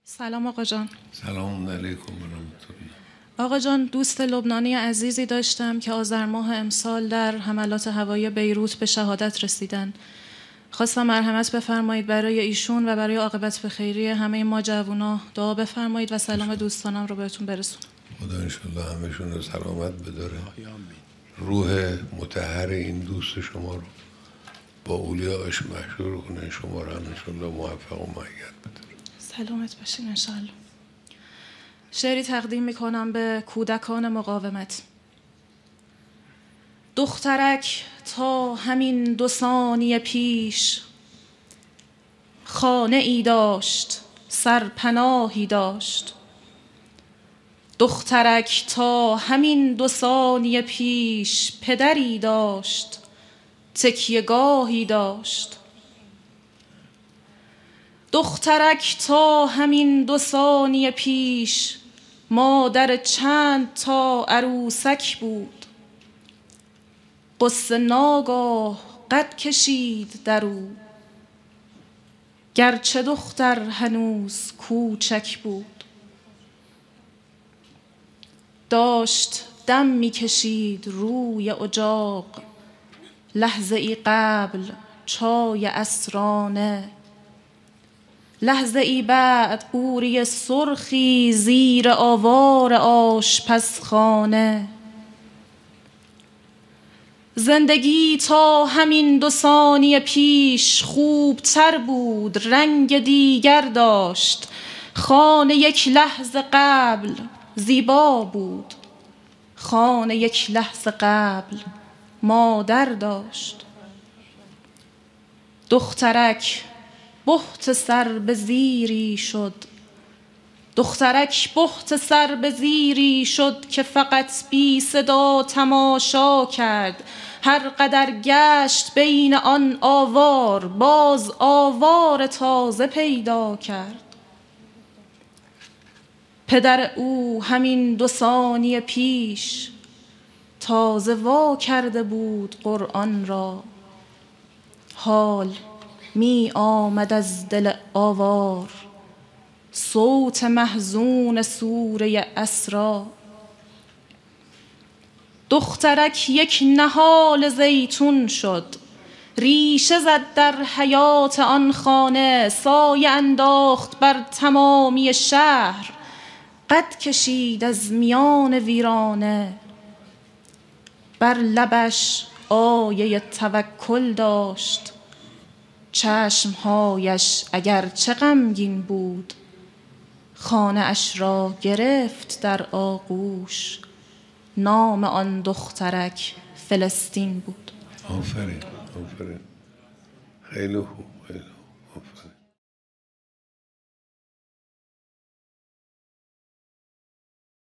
سلام آقا جان. سلام علیکم و رحمت الله. آقا جان، دوست لبنانی عزیزی داشتم که آذر ماه امسال در حملات هوایی بیروت به شهادت رسیدن. خواستم مرحمت بفرمایید برای ایشون و برای عاقبت به خیری همه ما جوونا دعا بفرمایید و سلام دوستانم رو بهتون برسونم. خدا انشالله همشون رو سلامت بداره. روح مطهر این دوست شما رو با اولیاءش محشور کنه، شما رو هم انشالله موفق و مؤید بداره. سلامت باشین انشالله. شعری تقدیم میکنم به کودکان مقاومت. دخترک تا همین 2 ثانیه پیش خانه ای داشت، سرپناهی داشت. دخترک تا همین 2 ثانیه پیش پدری داشت، تکیه‌گاهی داشت. دخترک تا همین 2 ثانیه پیش مادر چند تا عروسک بود. غصه ناگاه قد کشید در او، گرچه دختر هنوز کوچک بود. داشت دم می‌کشید روی اجاق، لحظه ای قبل چای عصرانه، لحظه ای بعد قوری سرخی زیر آوار آشپزخانه. زندگی تا همین 2 ثانیه پیش خوبتر بود، رنگ دیگر داشت. خانه یک لحظه قبل زیبا بود، خانه یک لحظه قبل مادر داشت. دخترک بهت سر به زیری شد، دخترک بهت سر به زیری شد که فقط بی صدا تماشا کرد. هر قدر گشت بین آن آوار، باز آوار تازه پیدا کرد. پدر او همین 2 ثانیه پیش تازه وا کرده بود قرآن را. حال می آمد از دل آوار صوت محزون سوره اسرا. دخترک یک نهال زیتون شد، ریشه زد در حیات آن خانه. سایه انداخت بر تمامی شهر، قد کشید از میان ویرانه. بر لبش آیه توکل داشت، چشمهایش اگر چه غمگین بود. خانه اش را گرفت در آغوش، نام آن دخترک فلسطین بود. آفرین آفرین، خیلی خوب، خیلی